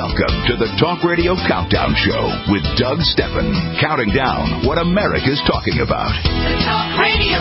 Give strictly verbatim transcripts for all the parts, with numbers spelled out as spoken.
Welcome to the Talk Radio Countdown Show with Doug Stephan, counting down what America's talking about. The Talk Radio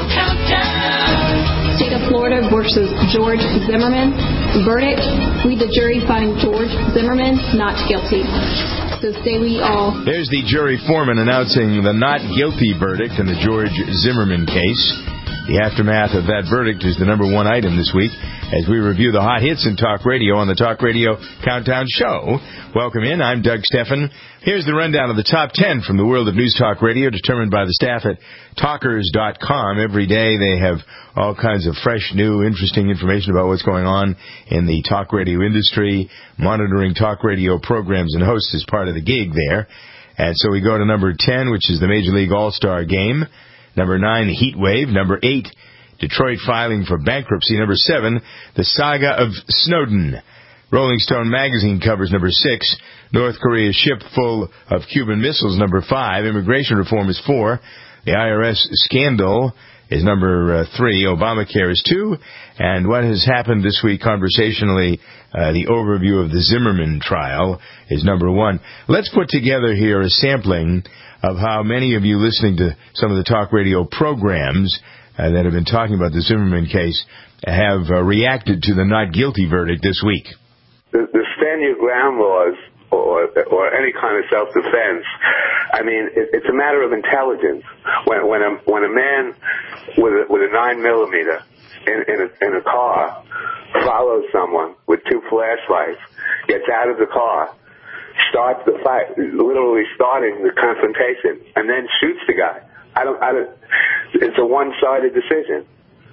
Countdown. State of Florida versus George Zimmerman. Verdict: we, the jury, find George Zimmerman not guilty. So stay we all. There's the jury foreman announcing the not guilty verdict in the George Zimmerman case. The aftermath of that verdict is the number one item this week as we review the hot hits in Talk Radio on the Talk Radio Countdown Show. Welcome in. I'm Doug Stephan. Here's the rundown of the top ten from the world of News Talk Radio, determined by the staff at talkers dot com. Every day they have all kinds of fresh, new, interesting information about what's going on in the talk radio industry. Monitoring talk radio programs and hosts is part of the gig there. And so we go to number ten, which is the Major League All-Star Game. Number nine, the Heat Wave. Number eight, Detroit filing for bankruptcy. Number seven, the saga of Snowden. Rolling Stone magazine covers number six. North Korea's ship full of Cuban missiles. Number five, immigration reform is four. The I R S scandal is number uh, three. Obamacare is two. And what has happened this week conversationally, uh, the overview of the Zimmerman trial is number one. Let's put together here a sampling of how many of you listening to some of the talk radio programs uh, that have been talking about the Zimmerman case have uh, reacted to the not guilty verdict this week. The, the stand your ground laws or or any kind of self-defense, I mean, it, it's a matter of intelligence. When when a when a man with a, with a nine millimeter in in a, in a car follows someone with two flashlights, gets out of the car, starts the fight, literally starting the confrontation, and then shoots the guy. I don't. I don't. It's a one-sided decision.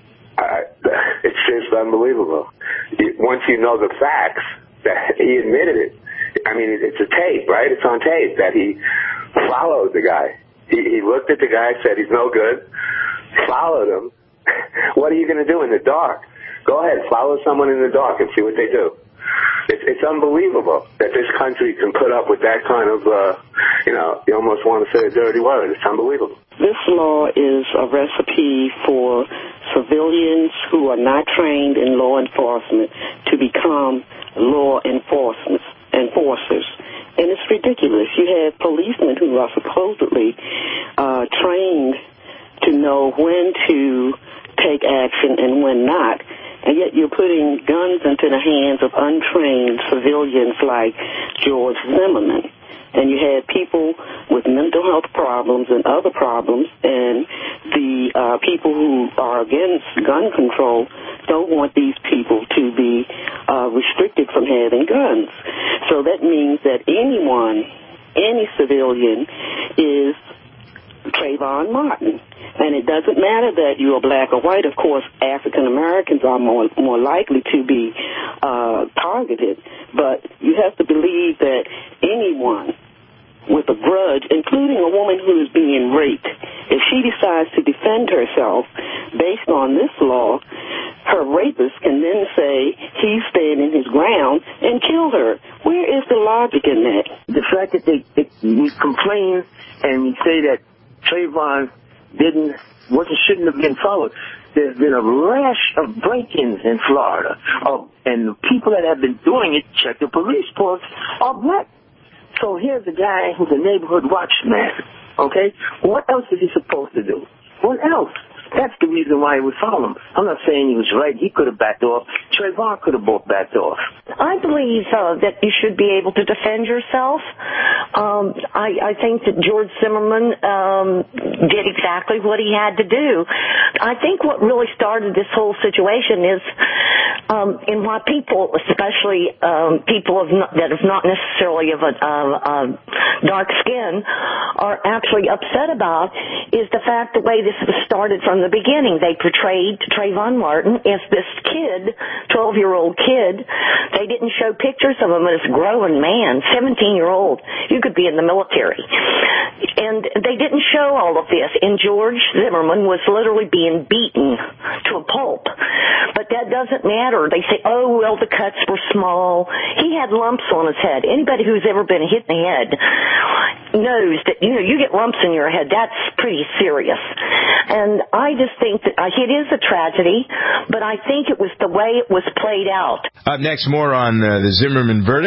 I, it's just unbelievable. Once you know the facts, that he admitted it. I mean, it's a tape, right? It's on tape that he followed the guy. He, he looked at the guy, said he's no good, followed him. What are you going to do in the dark? Go ahead, follow someone in the dark and see what they do. It's, it's unbelievable that this country can put up with that kind of, uh, you know, you almost want to say a dirty word. It's unbelievable. This law is a recipe for civilians who are not trained in law enforcement to become law enforcement enforcers. And it's ridiculous. You have policemen who are supposedly uh, trained to know when to take action and when not. And yet you're putting guns into the hands of untrained civilians like George Zimmerman. And you had people with mental health problems and other problems, and the uh, people who are against gun control don't want these people to be uh, restricted from having guns. So that means that anyone, any civilian, is Trayvon Martin. And it doesn't matter that you are black or white. Of course, African Americans are more more likely to be uh, targeted. But you have to believe that anyone with a grudge, including a woman who is being raped, if she decides to defend herself based on this law, her rapist can then say he's standing his ground and kill her. Where is the logic in that? The fact that they, they we complain and we say that Trayvon didn't, wasn't, shouldn't have been followed. There's been a rash of break-ins in Florida, of, and the people that have been doing it, check the police reports, are black. So here's a guy who's a neighborhood watchman, okay? What else is he supposed to do? What else? That's the reason why he would follow him. I'm not saying he was right. He could have backed off. Trayvon could have both backed off. I believe uh, that you should be able to defend yourself. Um, I, I think that George Zimmerman um, did exactly what he had to do. I think what really started this whole situation is, um, and why people, especially um, people of not, that is not necessarily of a, uh, uh, dark skin, are actually upset about, is the fact the way this was started from the beginning. They portrayed Trayvon Martin as this kid, twelve-year-old kid. They didn't show pictures of him as a grown man, seventeen-year-old. You could be in the military. And they didn't show all of this. And George Zimmerman was literally being beaten to a pulp. But that doesn't matter. They say, oh, well, the cuts were small. He had lumps on his head. Anybody who's ever been hit in the head knows that, you know, you get lumps in your head. That's pretty serious. And I just think that uh, it is a tragedy, but I think it was the way it was played out. Up next, more on uh, the Zimmerman verdict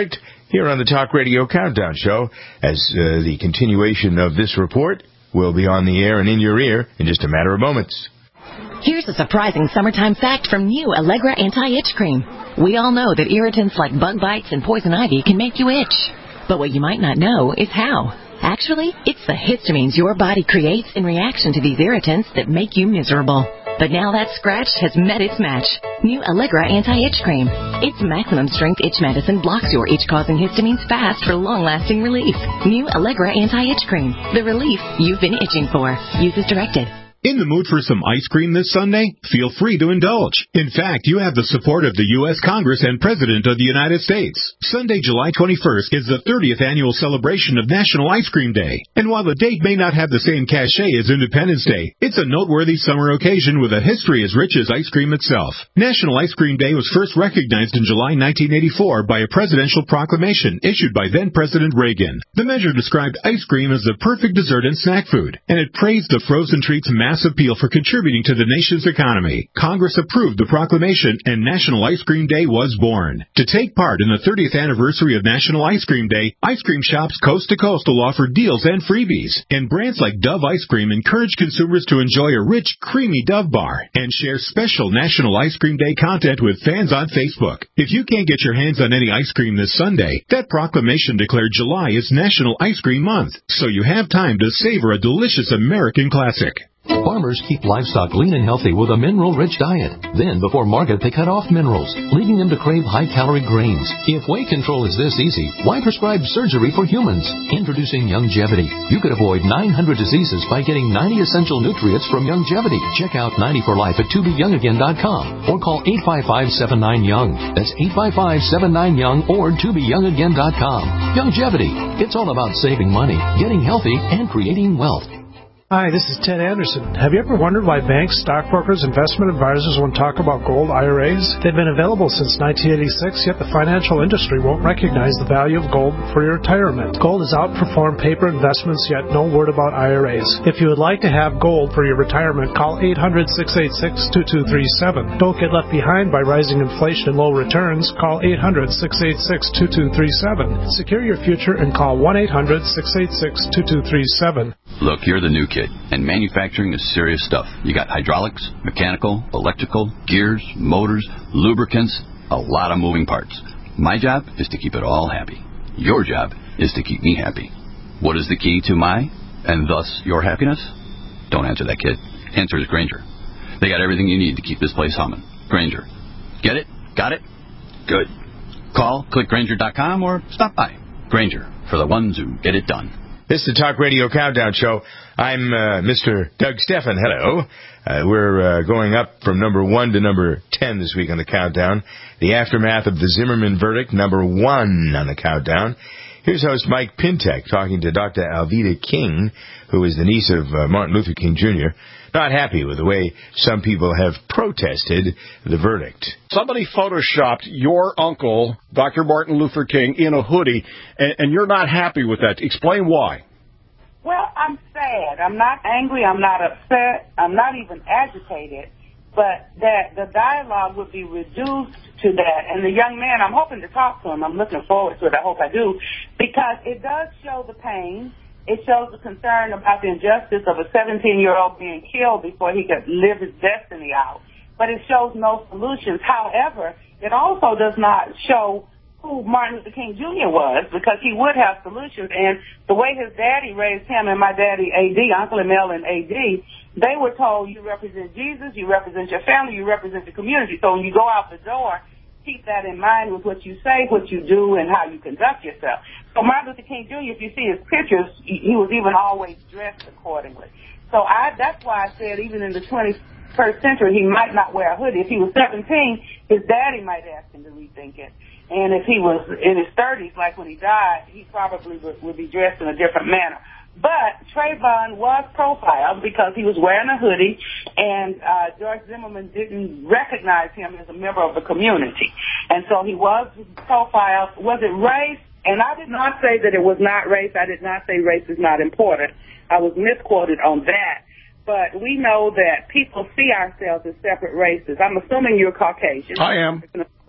here on the Talk Radio Countdown Show, as uh, the continuation of this report will be on the air and in your ear in just a matter of moments. Here's a surprising summertime fact from new Allegra Anti-Itch Cream. We all know that irritants like bug bites and poison ivy can make you itch. But what you might not know is how. Actually, it's the histamines your body creates in reaction to these irritants that make you miserable. But now that scratch has met its match. New Allegra Anti-Itch Cream. Its maximum strength itch medicine blocks your itch-causing histamines fast for long-lasting relief. New Allegra Anti-Itch Cream. The relief you've been itching for. Use as directed. In the mood for some ice cream this Sunday? Feel free to indulge. In fact, you have the support of the U S Congress and President of the United States. Sunday, July twenty-first is the thirtieth annual celebration of National Ice Cream Day. And while the date may not have the same cachet as Independence Day, it's a noteworthy summer occasion with a history as rich as ice cream itself. National Ice Cream Day was first recognized in July nineteen eighty-four by a presidential proclamation issued by then-President Reagan. The measure described ice cream as the perfect dessert and snack food, and it praised the frozen treat's massive appeal for contributing to the nation's economy. Congress approved the proclamation, and National Ice Cream Day was born. To take part in the thirtieth anniversary of National Ice Cream Day, ice cream shops coast to coast will offer deals and freebies. And brands like Dove Ice Cream encourage consumers to enjoy a rich, creamy Dove bar and share special National Ice Cream Day content with fans on Facebook. If you can't get your hands on any ice cream this Sunday, that proclamation declared July is National Ice Cream Month, so you have time to savor a delicious American classic. Farmers keep livestock lean and healthy with a mineral-rich diet. Then, before market, they cut off minerals, leading them to crave high-calorie grains. If weight control is this easy, why prescribe surgery for humans? Introducing Youngevity. You could avoid nine hundred diseases by getting ninety essential nutrients from Youngevity. Check out ninety for life at to be young again dot com or call eight five five, seven nine, young. That's eight five five, seven nine, young or to be young again dot com. Youngevity. It's all about saving money, getting healthy, and creating wealth. Hi, this is Ted Anderson. Have you ever wondered why banks, stockbrokers, investment advisors won't talk about gold I R As? They've been available since nineteen eighty-six, yet the financial industry won't recognize the value of gold for your retirement. Gold has outperformed paper investments, yet no word about I R As. If you would like to have gold for your retirement, call eight hundred, six eight six, two two three seven. Don't get left behind by rising inflation and low returns. Call eight hundred, six eight six, two two three seven. Secure your future and call one eight hundred, six eight six, two two three seven. Look, you're the new kid, and manufacturing is serious stuff. You got hydraulics, mechanical, electrical, gears, motors, lubricants, a lot of moving parts. My job is to keep it all happy. Your job is to keep me happy. What is the key to my, and thus your happiness? Don't answer that, kid. Answer is Grainger. They got everything you need to keep this place humming. Grainger. Get it? Got it? Good. Call, click Grainger dot com, or stop by. Grainger, for the ones who get it done. This is the Talk Radio Countdown Show. I'm uh, Mister Doug Steffen. Hello. Uh, we're uh, going up from number one to number ten this week on the countdown. The aftermath of the Zimmerman verdict, number one on the countdown. Here's host Mike Pintek talking to Doctor Alveda King, who is the niece of uh, Martin Luther King Junior Not happy with the way some people have protested the verdict. Somebody photoshopped your uncle, Doctor Martin Luther King, in a hoodie, and, and you're not happy with that. Explain why. Well, I'm sad. I'm not angry. I'm not upset. I'm not even agitated. But that the dialogue would be reduced to that. And the young man, I'm hoping to talk to him. I'm looking forward to it. I hope I do. Because it does show the pain. It shows the concern about the injustice of a seventeen-year-old being killed before he could live his destiny out. But it shows no solutions. However, it also does not show who Martin Luther King Junior was, because he would have solutions. And the way his daddy raised him and my daddy, A D, Uncle Emil and A D, they were told, you represent Jesus, you represent your family, you represent the community. So when you go out the door, keep that in mind with what you say, what you do, and how you conduct yourself. So Martin Luther King Junior, if you see his pictures, he was even always dressed accordingly. So I, that's why I said even in the twenty-first century, he might not wear a hoodie. If he was seventeen, his daddy might ask him to rethink it. And if he was in his thirties, like when he died, he probably would, would be dressed in a different manner. But Trayvon was profiled because he was wearing a hoodie, and uh, George Zimmerman didn't recognize him as a member of the community. And so he was profiled. Was it race? And I did not say that it was not race. I did not say race is not important. I was misquoted on that. But we know that people see ourselves as separate races. I'm assuming you're Caucasian. I am.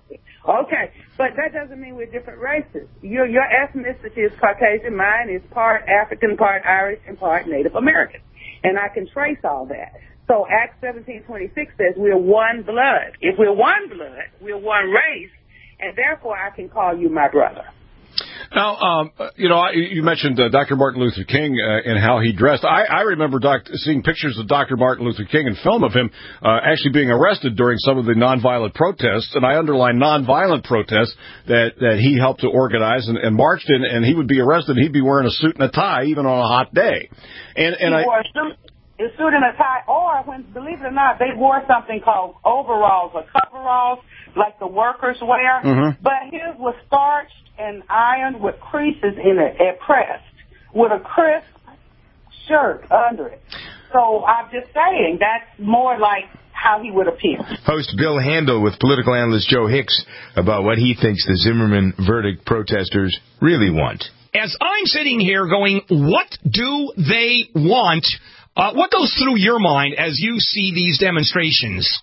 Okay, but that doesn't mean we're different races. Your your ethnicity is Caucasian. Mine is part African, part Irish, and part Native American. And I can trace all that. So Acts seventeen twenty-six says we're one blood. If we're one blood, we're one race, and therefore I can call you my brother. Now, um, you know, you mentioned uh, Doctor Martin Luther King uh, and how he dressed. I, I remember doc- seeing pictures of Doctor Martin Luther King and film of him uh, actually being arrested during some of the nonviolent protests, and I underline nonviolent protests that, that he helped to organize and, and marched in, and he would be arrested, and he'd be wearing a suit and a tie even on a hot day. And, and he I... wore a suit, a suit and a tie, or, when, believe it or not, they wore something called overalls or coveralls, like the workers wear, mm-hmm. but his was starched and ironed with creases in it and pressed with a crisp shirt under it. So I'm just saying that's more like how he would appear. Host Bill Handel with political analyst Joe Hicks about what he thinks the Zimmerman verdict protesters really want. As I'm sitting here going, what do they want? Uh, what goes through your mind as you see these demonstrations?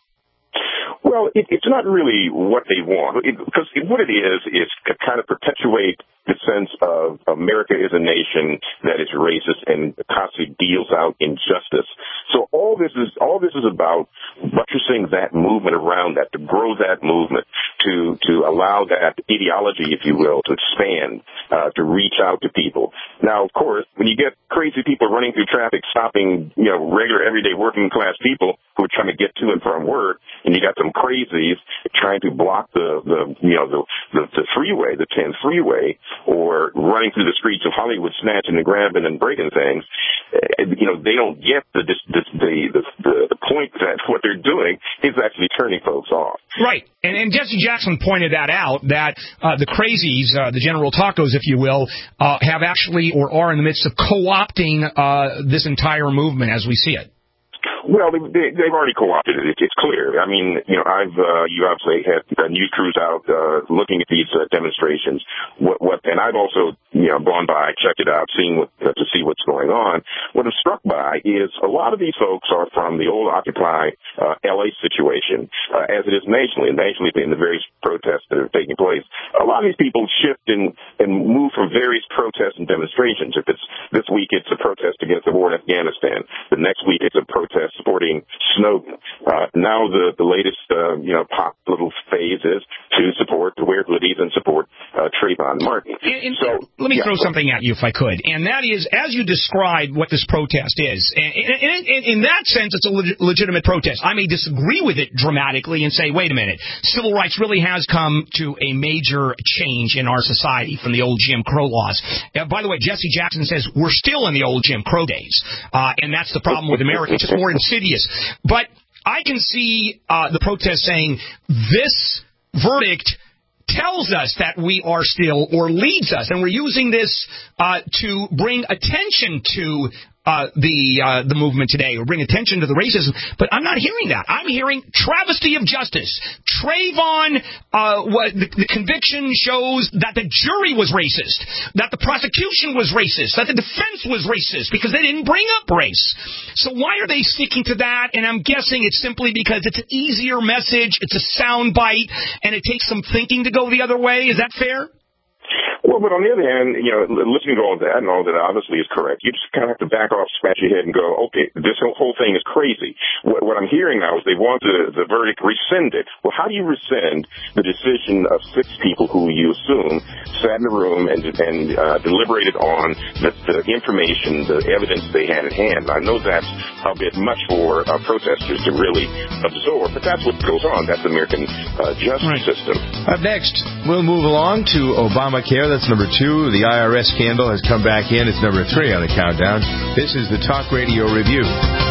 Well, it, it's not really what they want, because what it is is to kind of perpetuate the sense of America is a nation that is racist and constantly deals out injustice. So all this is all this is about buttressing that movement around that, to grow that movement, to to allow that ideology, if you will, to expand, uh, to reach out to people. Now, of course, when you get crazy people running through traffic, stopping, you know, regular, everyday working class people who are trying to get to and from work, and you got some crazies trying to block the, the you know, the, the, the freeway, the ten freeway, or running through the streets of Hollywood, snatching and grabbing and breaking things, you know, they don't get the the the, the, the point that what they're doing is actually turning folks off. Right. And, and Jesse Jackson pointed that out, that uh, the crazies, uh, the General Tacos, if you will, uh, have actually or are in the midst of co-opting uh, this entire movement as we see it. Well, they, they, they've already co-opted it. It's clear. I mean, you know, I've uh, you obviously had uh, news crews out uh, looking at these uh, demonstrations. What, what, and I've also, you know, gone by, checked it out, seeing what uh, to see what's going on. What I'm struck by is a lot of these folks are from the old Occupy uh, L A situation, uh, as it is nationally, nationally in the various protests that are taking place. A lot of these people shift and and move from various protests and demonstrations. If it's this week, it's a protest against the war in Afghanistan. The next week, it's a protest supporting Snowden. Uh, now the, the latest, uh, you know, pop little phase is to support, to wear hoodies and support uh, Trayvon Martin. And, and so, let me yeah, throw but, something at you if I could. And that is, as you described what this protest is, and, and, and in that sense, it's a leg- legitimate protest. I may disagree with it dramatically and say, wait a minute, civil rights really has come to a major change in our society from the old Jim Crow laws. Uh, by the way, Jesse Jackson says we're still in the old Jim Crow days, uh, and that's the problem with America. It's just more insidious. But I can see uh, the protest saying this verdict tells us that we are still, or leads us, and we're using this uh, to bring attention to Uh, the uh, the movement today, or bring attention to the racism, but I'm not hearing that. I'm hearing travesty of justice. Trayvon, uh, what, the, the conviction shows that the jury was racist, that the prosecution was racist, that the defense was racist, because they didn't bring up race. So why are they sticking to that? And I'm guessing it's simply because it's an easier message, it's a sound bite, and it takes some thinking to go the other way. Is that fair? Well, but on the other hand, you know, listening to all that and all that obviously is correct. You just kind of have to back off, scratch your head, and go, okay, this whole thing is crazy. What, what I'm hearing now is they want the, the verdict rescinded. Well, how do you rescind the decision of six people who you assume sat in a room and, and uh, deliberated on the, the information, the evidence they had at hand? I know that's a bit much for uh, protesters to really absorb, but that's what goes on. That's the American uh, justice right. system. Up next, we'll move along to Obamacare. That's number two. The I R S scandal has come back in. It's number three on the countdown. This is the Talk Radio Review.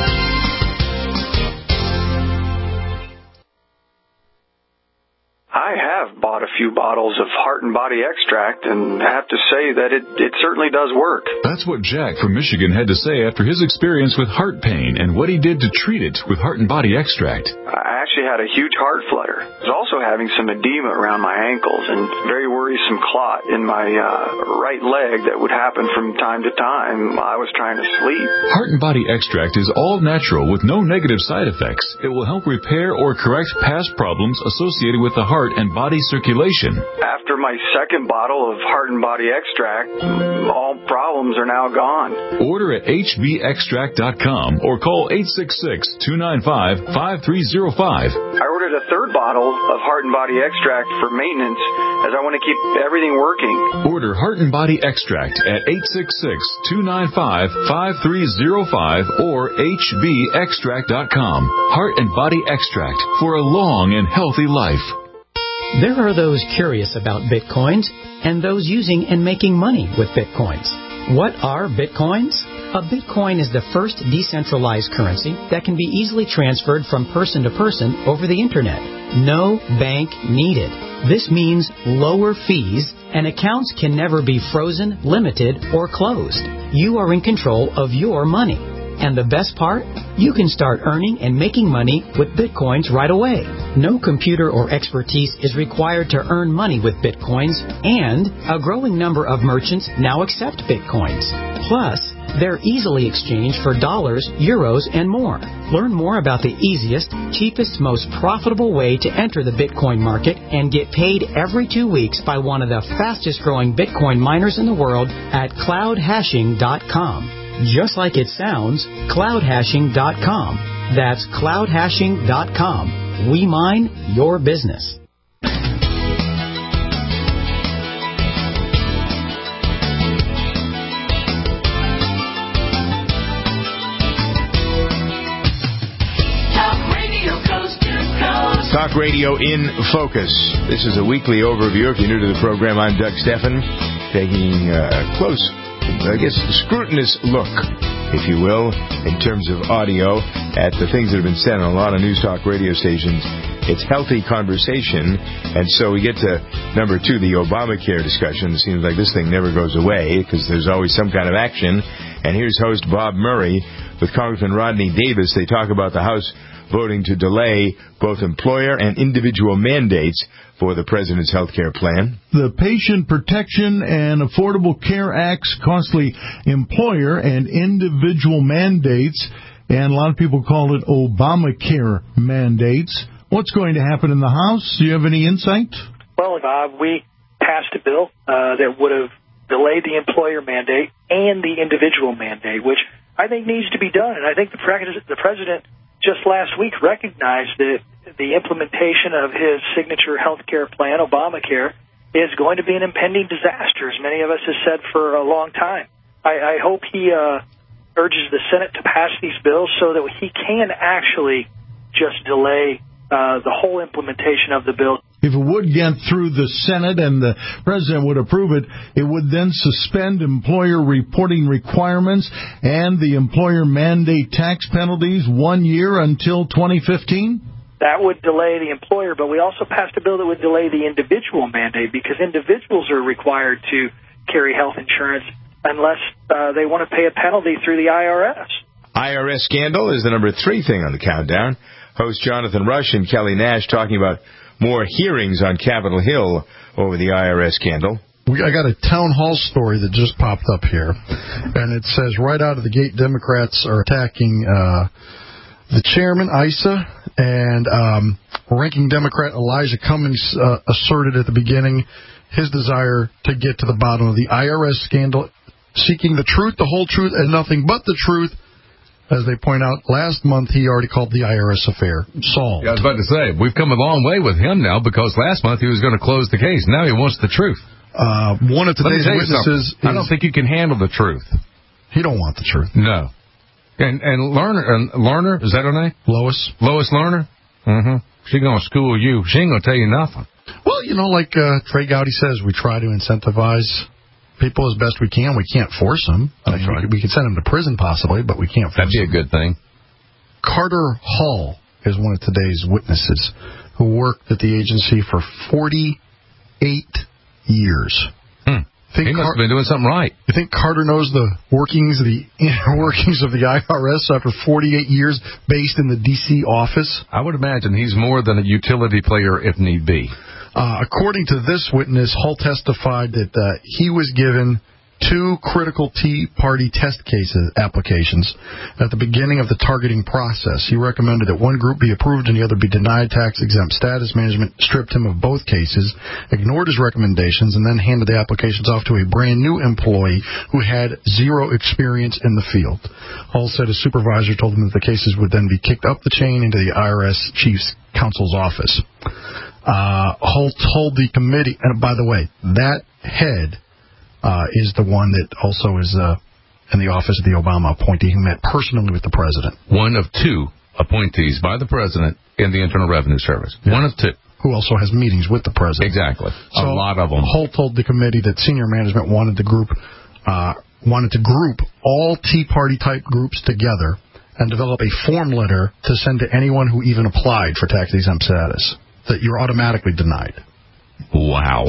I have bought a few bottles of Heart and Body Extract and have to say that it, it certainly does work. That's what Jack from Michigan had to say after his experience with heart pain and what he did to treat it with Heart and Body Extract. I actually had a huge heart flutter. I was also having some edema around my ankles and very worrisome clot in my uh, right leg that would happen from time to time while I was trying to sleep. Heart and Body Extract is all natural with no negative side effects. It will help repair or correct past problems associated with the heart heart and body circulation. After my second bottle of Heart and Body Extract, all problems are now gone. Order at H B extract dot com or call eight six six, two nine five, five three zero five. I ordered a third bottle of Heart and Body Extract for maintenance as I want to keep everything working. Order Heart and Body Extract at eight six six, two nine five, five three zero five or H B extract dot com. Heart and Body Extract for a long and healthy life. There are those curious about Bitcoins and those using and making money with Bitcoins. What are Bitcoins? A Bitcoin is the first decentralized currency that can be easily transferred from person to person over the Internet. No bank needed. This means lower fees, and accounts can never be frozen, limited, or closed. You are in control of your money. And the best part? You can start earning and making money with Bitcoins right away. No computer or expertise is required to earn money with Bitcoins, and a growing number of merchants now accept Bitcoins. Plus, they're easily exchanged for dollars, euros, and more. Learn more about the easiest, cheapest, most profitable way to enter the Bitcoin market and get paid every two weeks by one of the fastest growing Bitcoin miners in the world at cloud hashing dot com. Just like it sounds, cloud hashing dot com. That's cloud hashing dot com. We mine your business. Talk Radio in Focus. This is a weekly overview. If you're new to the program, I'm Doug Steffen, taking a close, I guess, scrutinous look, if you will, in terms of audio at the things that have been said on a lot of news talk radio stations. It's healthy conversation, and so we get to number two, the Obamacare discussion. It seems like this thing never goes away because there's always some kind of action. And here's host Bob Murray with Congressman Rodney Davis. They talk about the House voting to delay both employer and individual mandates for the President's health care plan. The Patient Protection and Affordable Care Act's costly employer and individual mandates, and a lot of people call it Obamacare mandates. What's going to happen in the House? Do you have any insight? Well, Bob, we passed a bill uh, that would have delayed the employer mandate and the individual mandate, which I think needs to be done. And I think the, pre- the President just last week recognized that the implementation of his signature health care plan, Obamacare, is going to be an impending disaster, as many of us have said for a long time. I, I hope he uh, urges the Senate to pass these bills so that he can actually just delay uh, the whole implementation of the bill. If it would get through the Senate and the President would approve it, it would then suspend employer reporting requirements and the employer mandate tax penalties one year until twenty fifteen? That would delay the employer, but we also passed a bill that would delay the individual mandate because individuals are required to carry health insurance unless uh, they want to pay a penalty through the I R S. I R S scandal is the number three thing on the countdown. Host Jonathan Rush and Kelly Nash talking about more hearings on Capitol Hill over the I R S scandal. We, I got a town hall story that just popped up here, and it says right out of the gate Democrats are attacking uh, the chairman, Issa, and um, ranking Democrat Elijah Cummings uh, asserted at the beginning his desire to get to the bottom of the I R S scandal, seeking the truth, the whole truth, and nothing but the truth. As they point out, last month he already called the I R S affair solved. Yeah, I was about to say, we've come a long way with him now because last month he was going to close the case. Now he wants the truth. Uh, one of today's witnesses is... I don't think you can handle the truth. He don't want the truth. No. And and Lerner, and Lerner, is that her name? Lois. Lois Lerner? Mm-hmm. She's going to school you. She ain't going to tell you nothing. Well, you know, like uh, Trey Gowdy says, we try to incentivize people as best we can. We can't force them. That's I mean, right. We could send them to prison possibly, but we can't force them. That'd be a good thing. Carter Hall is one of today's witnesses who worked at the agency for forty-eight years. Hmm. Think he must Car- have been doing something right. You think Carter knows the workings of the inner workings of the I R S after forty-eight years based in the D C office? I would imagine he's more than a utility player if need be. Uh, according to this witness, Hull testified that uh, he was given two critical Tea Party test cases applications at the beginning of the targeting process. He recommended that one group be approved and the other be denied tax-exempt status. Management stripped him of both cases, ignored his recommendations, and then handed the applications off to a brand-new employee who had zero experience in the field. Hull said his supervisor told him that the cases would then be kicked up the chain into the I R S Chief's Counsel's office. Uh, Hull told the committee, and by the way, that head uh, is the one that also is uh, in the office of the Obama appointee who met personally with the president. One of two appointees by the president in the Internal Revenue Service. Yeah. One of two. Who also has meetings with the president. Exactly. So a lot of them. Hull told the committee that senior management wanted the group, uh, wanted to group all Tea Party type groups together and develop a form letter to send to anyone who even applied for tax-exempt status, that you're automatically denied. Wow.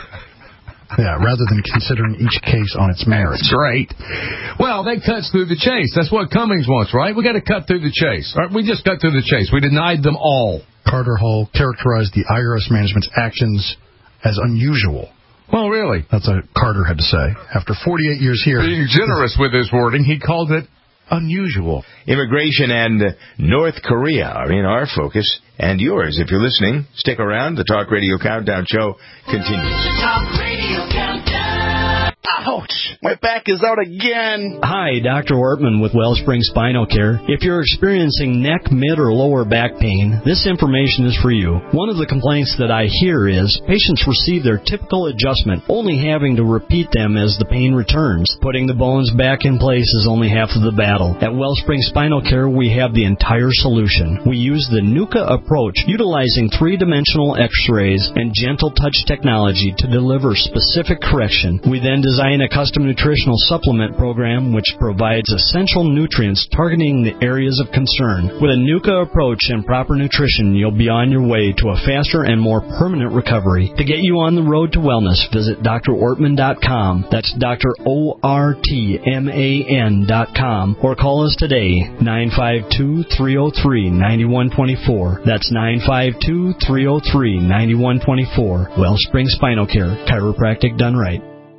Yeah, rather than considering each case on its merits. That's great. Well, that cuts through the chase. That's what Cummings wants, right? We got to cut through the chase. Right? We just cut through the chase. We denied them all. Carter Hull characterized the I R S management's actions as unusual. Well, really? That's what Carter had to say. After forty-eight years here... Being generous with his wording, he called it unusual. Immigration and North Korea are in our focus, and yours. If you're listening, stick around. The Talk Radio Countdown Show continues. The Talk Radio Countdown. Ouch! My back is out again. Hi, Doctor Ortman with Wellspring Spinal Care. If you're experiencing neck, mid, or lower back pain, this information is for you. One of the complaints that I hear is patients receive their typical adjustment, only having to repeat them as the pain returns. Putting the bones back in place is only half of the battle. At Wellspring Spinal Care, we have the entire solution. We use the NUCA approach, utilizing three-dimensional x-rays and gentle touch technology to deliver specific correction. We then design a custom nutritional supplement program which provides essential nutrients targeting the areas of concern. With a NUCA approach and proper nutrition, you'll be on your way to a faster and more permanent recovery. To get you on the road to wellness, visit D R ortman dot com. That's Doctor O R T M A N dot com. Or call us today, nine five two, three oh three, nine one two four. That's nine five two, three oh three, nine one two four. Wellspring Spinal Care, chiropractic done right.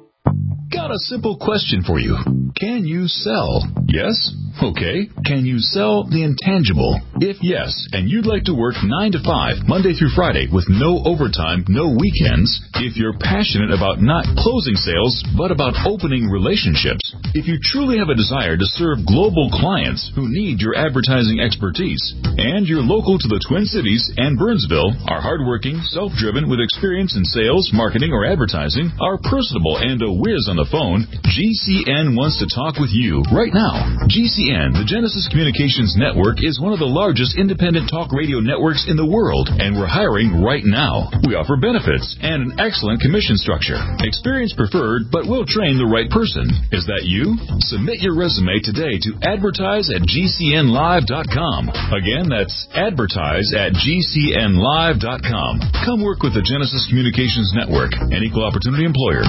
Got a simple question for you. Can you sell? Yes? Okay. Can you sell the intangible? If yes, and you'd like to work nine to five, Monday through Friday, with no overtime, no weekends, if you're passionate about not closing sales, but about opening relationships, if you truly have a desire to serve global clients who need your advertising expertise, and you're local to the Twin Cities and Burnsville, are hardworking, self-driven, with experience in sales, marketing, or advertising, are personable and a whiz on the phone, G C N wants to talk with you right now. G C N, the Genesis Communications Network, is one of the largest independent talk radio networks in the world, and we're hiring right now. We offer benefits and an excellent commission structure. Experience preferred, but we'll train the right person. Is that you? Submit your resume today to advertise at G C N live dot com. Again, that's advertise at G C N live dot com. Come work with the Genesis Communications Network, an equal opportunity employer.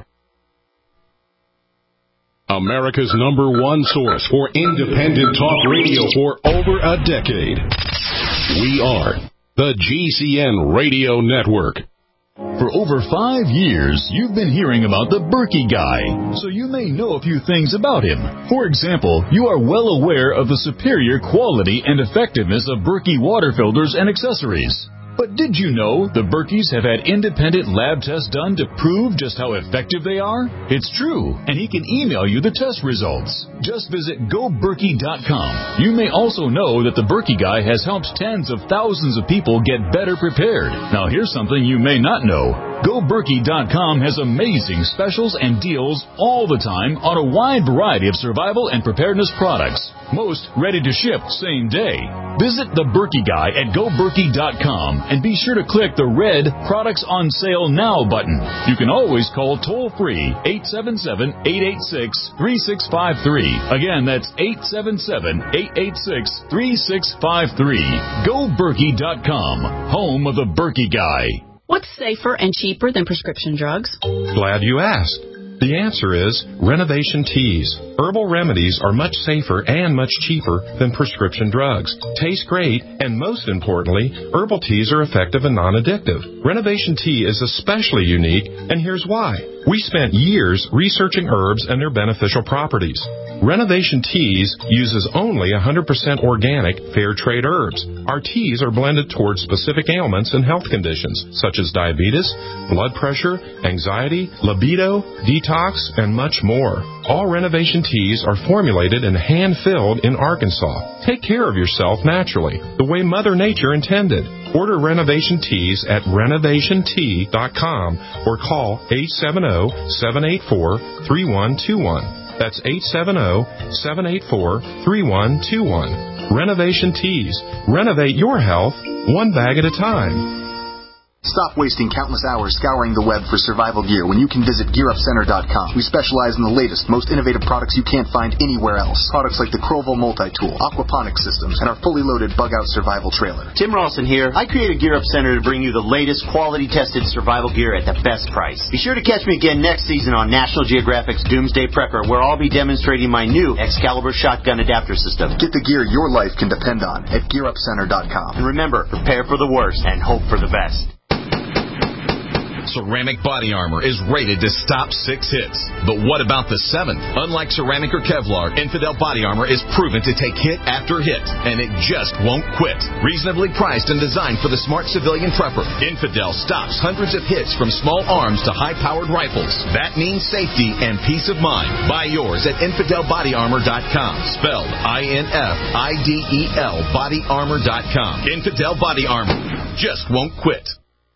America's number one source for independent talk radio for over a decade. We are the G C N Radio Network. For over five years, you've been hearing about the Berkey Guy, so you may know a few things about him. For example, you are well aware of the superior quality and effectiveness of Berkey water filters and accessories. But did you know the Berkeys have had independent lab tests done to prove just how effective they are? It's true, and he can email you the test results. Just visit go berkey dot com. You may also know that the Berkey Guy has helped tens of thousands of people get better prepared. Now here's something you may not know. go berkey dot com has amazing specials and deals all the time on a wide variety of survival and preparedness products. Most ready to ship same day. Visit the Berkey Guy at go berkey dot com and be sure to click the red Products on Sale Now button. You can always call toll-free eight seven seven, eight eight six, three six five three. Again, that's eight seven seven, eight eight six, three six five three. go berkey dot com, home of the Berkey Guy. What's safer and cheaper than prescription drugs? Glad you asked. The answer is Renovation Teas. Herbal remedies are much safer and much cheaper than prescription drugs, taste great, and most importantly, herbal teas are effective and non-addictive. Renovation Tea is especially unique, and here's why. We spent years researching herbs and their beneficial properties. Renovation Teas uses only one hundred percent organic, fair trade herbs. Our teas are blended towards specific ailments and health conditions, such as diabetes, blood pressure, anxiety, libido, detox, and much more. All Renovation Teas are formulated and hand-filled in Arkansas. Take care of yourself naturally, the way Mother Nature intended. Order Renovation Teas at renovation tea dot com or call eight seven zero, seven eight four, three one two one. That's eight seven zero, seven eight four, three one two one. Renovation Teas. Renovate your health one bag at a time. Stop wasting countless hours scouring the web for survival gear when you can visit gear up center dot com. We specialize in the latest, most innovative products you can't find anywhere else. Products like the Crowell multi-tool, aquaponic systems, and our fully loaded bug-out survival trailer. Tim Rawson here. I created Gear Up Center to bring you the latest quality-tested survival gear at the best price. Be sure to catch me again next season on National Geographic's Doomsday Precker, where I'll be demonstrating my new Excalibur shotgun adapter system. Get the gear your life can depend on at gear up center dot com. And remember, prepare for the worst and hope for the best. Ceramic body armor is rated to stop six hits. But what about the seventh? Unlike ceramic or Kevlar, Infidel body armor is proven to take hit after hit, and it just won't quit. Reasonably priced and designed for the smart civilian prepper, Infidel stops hundreds of hits from small arms to high-powered rifles. That means safety and peace of mind. Buy yours at infidel body armor dot com, spelled I N F I D E L body armor dot com. Infidel body armor just won't quit.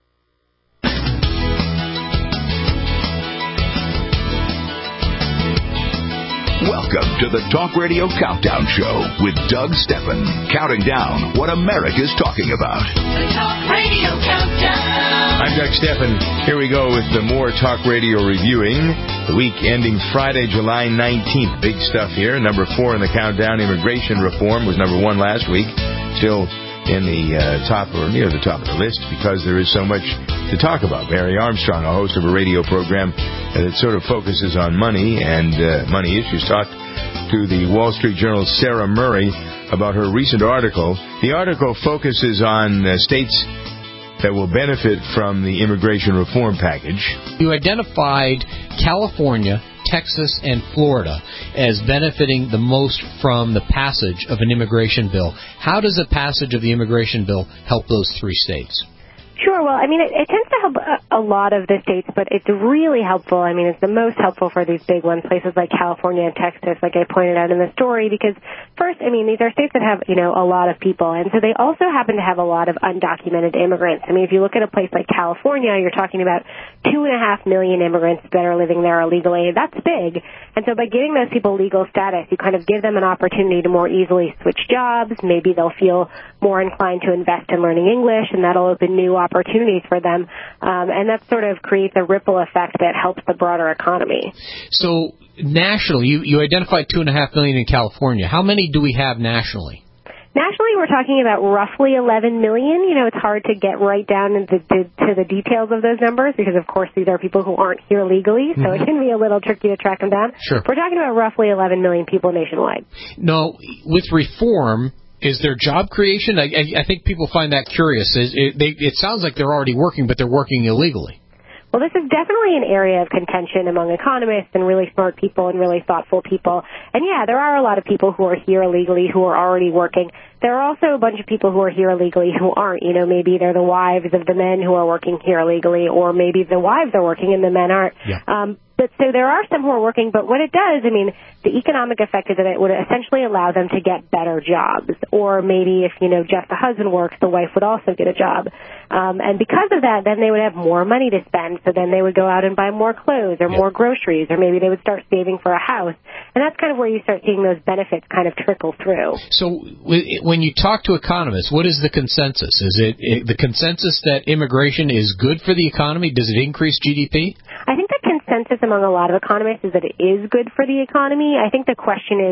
Welcome to the Talk Radio Countdown Show with Doug Steffen, counting down what America's talking about. The Talk Radio Countdown. I'm Doug Steffen. Here we go with the more Talk Radio reviewing. The week ending Friday, July nineteenth. Big stuff here. Number four in the countdown, immigration reform, was number one last week. Still in the uh, top or near the top of the list because there is so much to talk about. Barry Armstrong, a host of a radio program that sort of focuses on money and uh, money issues, talked to the Wall Street Journal's Sarah Murray about her recent article. The article focuses on uh, states that will benefit from the immigration reform package. You identified California, Texas, and Florida as benefiting the most from the passage of an immigration bill. How does the passage of the immigration bill help those three states? Sure. Well, I mean, it, it tends to help a, a lot of the states, but it's really helpful. I mean, it's the most helpful for these big ones, places like California and Texas, like I pointed out in the story, because first, I mean, these are states that have, you know, a lot of people, and so they also happen to have a lot of undocumented immigrants. I mean, if you look at a place like California, you're talking about two and a half million immigrants that are living there illegally. That's big. And so by giving those people legal status, you kind of give them an opportunity to more easily switch jobs. Maybe they'll feel more inclined to invest in learning English, and that'll open new opportunities for them. Um, and that sort of creates a ripple effect that helps the broader economy. So nationally, you, you identified two and a half million in California. How many do we have nationally? Nationally, we're talking about roughly eleven million. You know, it's hard to get right down into to, to the details of those numbers because, of course, these are people who aren't here legally, so mm-hmm. it can be a little tricky to track them down. Sure. We're talking about roughly eleven million people nationwide. No, with reform, is there job creation? I, I, I think people find that curious. It, it, they, it sounds like they're already working, but they're working illegally. Well, this is definitely an area of contention among economists and really smart people and really thoughtful people. And, yeah, there are a lot of people who are here illegally who are already working. There are also a bunch of people who are here illegally who aren't. You know, maybe they're the wives of the men who are working here illegally, or maybe the wives are working and the men aren't. Yeah. Um, but so there are some who are working, but what it does, I mean, the economic effect is that it would essentially allow them to get better jobs. Or maybe if, you know, just the husband works, the wife would also get a job. Um, and because of that, then they would have more money to spend, so then they would go out and buy more clothes or yeah. more groceries, or maybe they would start saving for a house. And that's kind of where you start seeing those benefits kind of trickle through. So when you talk to economists, what is the consensus? Is it, it the consensus that immigration is good for the economy? Does it increase G D P? I think the consensus among a lot of economists is that it is good for the economy. I think the question is,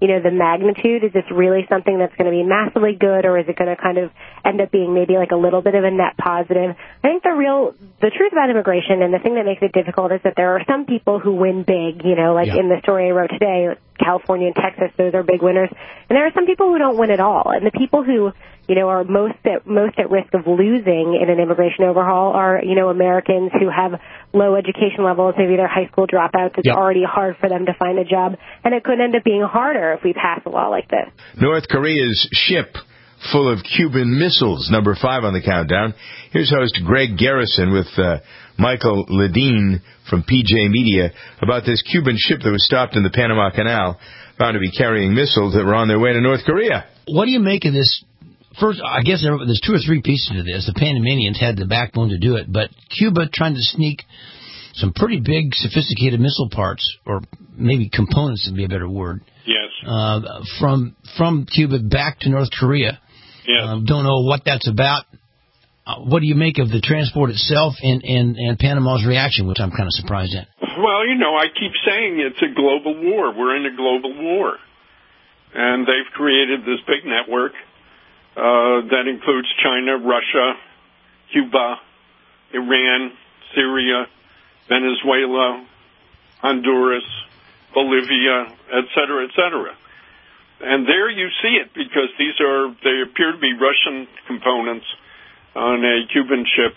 you know, the magnitude? Is this really something that's going to be massively good, or is it going to kind of end up being maybe like a little bit of a net positive? I think the real, the truth about immigration and the thing that makes it difficult is that there are some people who win big, you know, like yeah. in the story I wrote today, California and Texas, those are big winners. And there are some people who don't win at all. And the people who, you know, are most at, most at risk of losing in an immigration overhaul are, you know, Americans who have low education levels, maybe they're high school dropouts. It's yep. already hard for them to find a job. And it could end up being harder if we pass a law like this. North Korea's ship full of Cuban missiles, number five on the countdown. Here's host Greg Garrison with uh, Michael Ledeen from P J Media about this Cuban ship that was stopped in the Panama Canal, found to be carrying missiles that were on their way to North Korea. What do you make of this? First, I guess there, there's two or three pieces to this. The Panamanians had the backbone to do it, but Cuba trying to sneak some pretty big, sophisticated missile parts, or maybe components would be a better word. Yes. Uh, from from Cuba back to North Korea. Yes. Um, don't know what that's about. Uh, what do you make of the transport itself and, and, and Panama's reaction, which I'm kind of surprised at? Well, you know, I keep saying it's a global war. We're in a global war. And they've created this big network uh, that includes China, Russia, Cuba, Iran, Syria, Venezuela, Honduras, Bolivia, et cetera, et cetera. And there you see it, because these are, they appear to be Russian components on a Cuban ship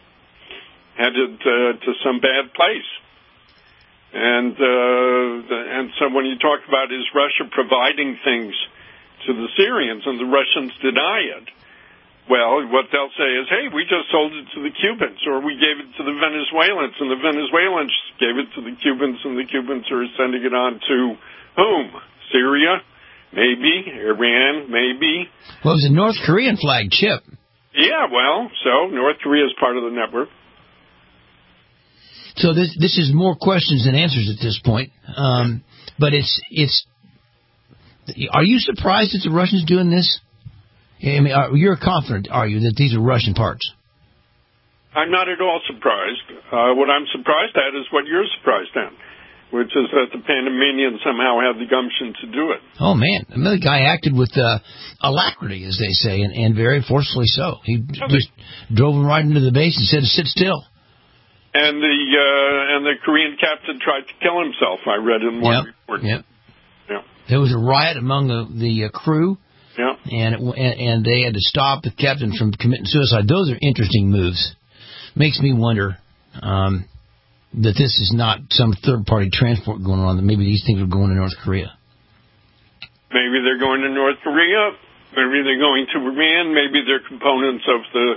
headed uh, to some bad place. And uh, the, and so when you talk about is Russia providing things to the Syrians and the Russians deny it, well, what they'll say is, hey, we just sold it to the Cubans, or we gave it to the Venezuelans, and the Venezuelans gave it to the Cubans, and the Cubans are sending it on to whom? Syria? Maybe. Iran? Maybe. Well, it was a North Korean flagged ship. Yeah, well, so North Korea is part of the network. So this this is more questions than answers at this point. Um, but it's it's. Are you surprised that the Russians doing this? I mean, are, you're confident, are you, that these are Russian parts? I'm not at all surprised. Uh, what I'm surprised at is what you're surprised at, which is that the Panamanians somehow had the gumption to do it. Oh, man. The guy acted with uh, alacrity, as they say, and, and very forcefully so. He okay. just drove him right into the base and said, sit still. And the uh, and the Korean captain tried to kill himself, I read in one yep. report. Yep. Yeah. There was a riot among the, the uh, crew. Yeah. And, it, and and they had to stop the captain from committing suicide. Those are interesting moves. Makes me wonder um, that this is not some third-party transport going on, that maybe these things are going to North Korea. Maybe they're going to North Korea. Maybe they're going to Iran. Maybe they're components of the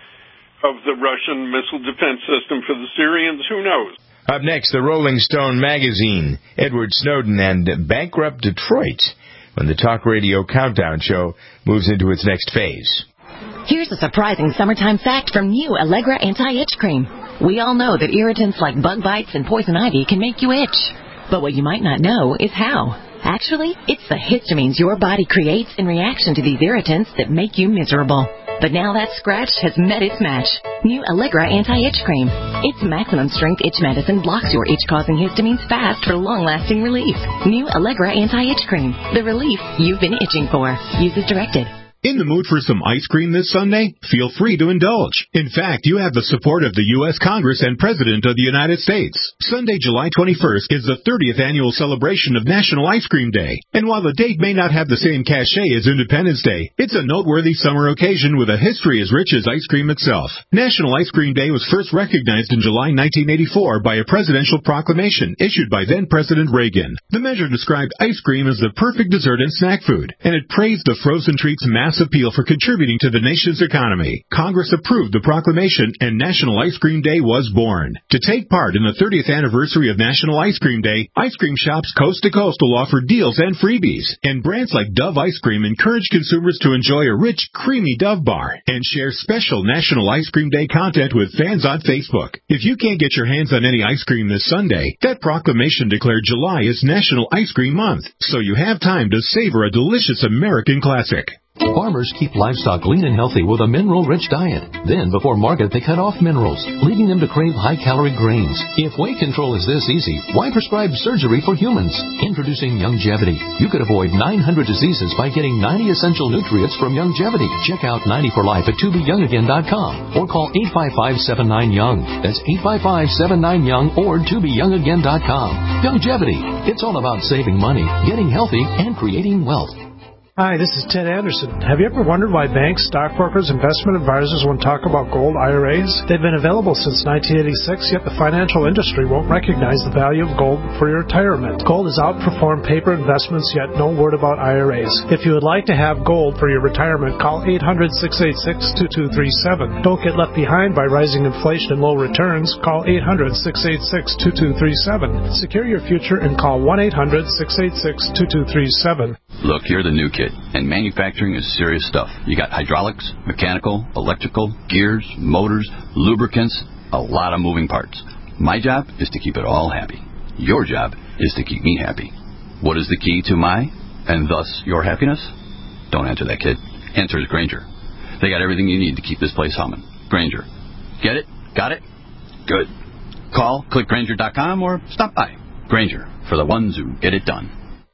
of the Russian missile defense system for the Syrians. Who knows? Up next, the Rolling Stone magazine, Edward Snowden and bankrupt Detroit, when the Talk Radio Countdown Show moves into its next phase. Here's a surprising summertime fact from new Allegra Anti-Itch Cream. We all know that irritants like bug bites and poison ivy can make you itch. But what you might not know is how. Actually, it's the histamines your body creates in reaction to these irritants that make you miserable. But now that scratch has met its match. New Allegra Anti-Itch Cream. Its maximum strength itch medicine blocks your itch-causing histamines fast for long-lasting relief. New Allegra Anti-Itch Cream. The relief you've been itching for. Use as directed. In the mood for some ice cream this Sunday? Feel free to indulge. In fact, you have the support of the U S Congress and President of the United States. Sunday, July twenty-first is the thirtieth annual celebration of National Ice Cream Day. And while the date may not have the same cachet as Independence Day, it's a noteworthy summer occasion with a history as rich as ice cream itself. National Ice Cream Day was first recognized in July nineteen eighty-four by a presidential proclamation issued by then-President Reagan. The measure described ice cream as the perfect dessert and snack food, and it praised the frozen treat's massive appeal for contributing to the nation's economy. Congress approved the proclamation, and National Ice Cream Day was born. To take part in the thirtieth anniversary of National Ice Cream Day, ice cream shops coast to coast will offer deals and freebies. And brands like Dove Ice Cream encourage consumers to enjoy a rich, creamy Dove bar and share special National Ice Cream Day content with fans on Facebook. If you can't get your hands on any ice cream this Sunday, that proclamation declared July is National Ice Cream Month, so you have time to savor a delicious American classic. Farmers keep livestock lean and healthy with a mineral-rich diet. Then, before market, they cut off minerals, leading them to crave high-calorie grains. If weight control is this easy, why prescribe surgery for humans? Introducing Youngevity. You could avoid nine hundred diseases by getting ninety essential nutrients from Youngevity. Check out ninety for life at to be young again dot com or call eight five five, seven nine, young. That's eight five five, seven nine, young or to be young again dot com. Youngevity. It's all about saving money, getting healthy, and creating wealth. Hi, this is Ted Anderson. Have you ever wondered why banks, stockbrokers, investment advisors won't talk about gold I R As? They've been available since nineteen eighty-six, yet the financial industry won't recognize the value of gold for your retirement. Gold has outperformed paper investments, yet no word about I R As. If you would like to have gold for your retirement, call eight hundred, six eight six, two two three seven. Don't get left behind by rising inflation and low returns. Call eight hundred, six eight six, two two three seven. Secure your future and call one eight hundred, six eight six, two two three seven. Look, you're the new kid, and manufacturing is serious stuff. You got hydraulics, mechanical, electrical, gears, motors, lubricants, a lot of moving parts. My job is to keep it all happy. Your job is to keep me happy. What is the key to my, and thus your happiness? Don't answer that, kid. Answer is Grainger. They got everything you need to keep this place humming. Grainger. Get it? Got it? Good. Call, click Grainger dot com, or stop by. Grainger, for the ones who get it done.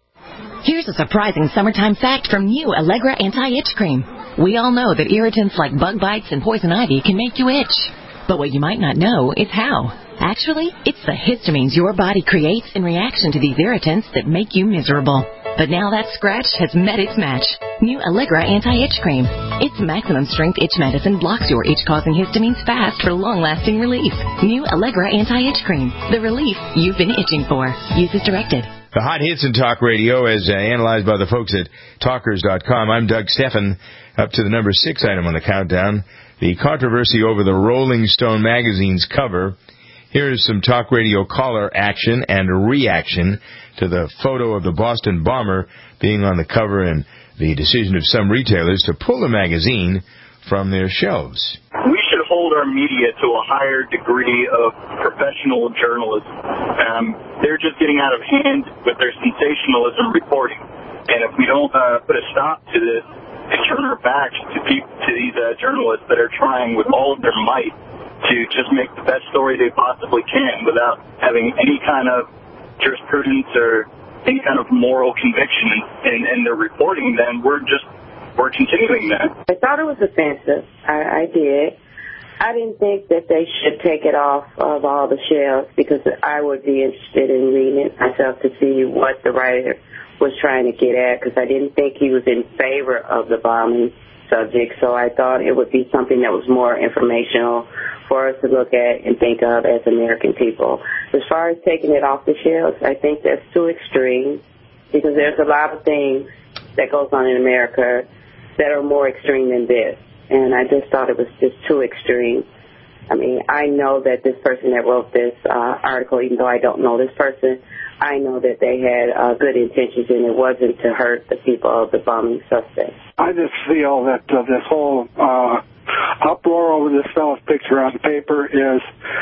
Here's a surprising summertime fact from new Allegra Anti-Itch Cream. We all know that irritants like bug bites and poison ivy can make you itch. But what you might not know is how. Actually, it's the histamines your body creates in reaction to these irritants that make you miserable. But now that scratch has met its match. New Allegra Anti-Itch Cream. Its maximum strength itch medicine blocks your itch-causing histamines fast for long-lasting relief. New Allegra Anti-Itch Cream. The relief you've been itching for. Use as directed. The hot hits in talk radio, as uh, analyzed by the folks at talkers dot com. I'm Doug Steffen. Up to the number six item on the countdown, the controversy over the Rolling Stone magazine's cover. Here is some talk radio caller action and a reaction to the photo of the Boston bomber being on the cover and the decision of some retailers to pull the magazine from their shelves. We should hold our media to a higher degree of professional journalism. Um, they're just getting out of hand with their sensationalism reporting. And if we don't uh, put a stop to this and turn our backs to, people, to these uh, journalists that are trying with all of their might to just make the best story they possibly can without having any kind of jurisprudence or any kind of moral conviction in, in their reporting, then we're just we're continuing that. I thought it was offensive. I, I did. I didn't think that they should take it off of all the shelves because I would be interested in reading it myself to see what the writer was trying to get at, because I didn't think he was in favor of the bombing subject, so I thought it would be something that was more informational for us to look at and think of as American people. As far as taking it off the shelves, I think that's too extreme, because there's a lot of things that goes on in America that are more extreme than this, and I just thought it was just too extreme. I mean, I know that this person that wrote this uh, article, even though I don't know this person, I know that they had uh, good intentions, and it wasn't to hurt the people of the bombing suspect. I just feel that uh, this whole uh, uproar over this fellow's picture on the paper is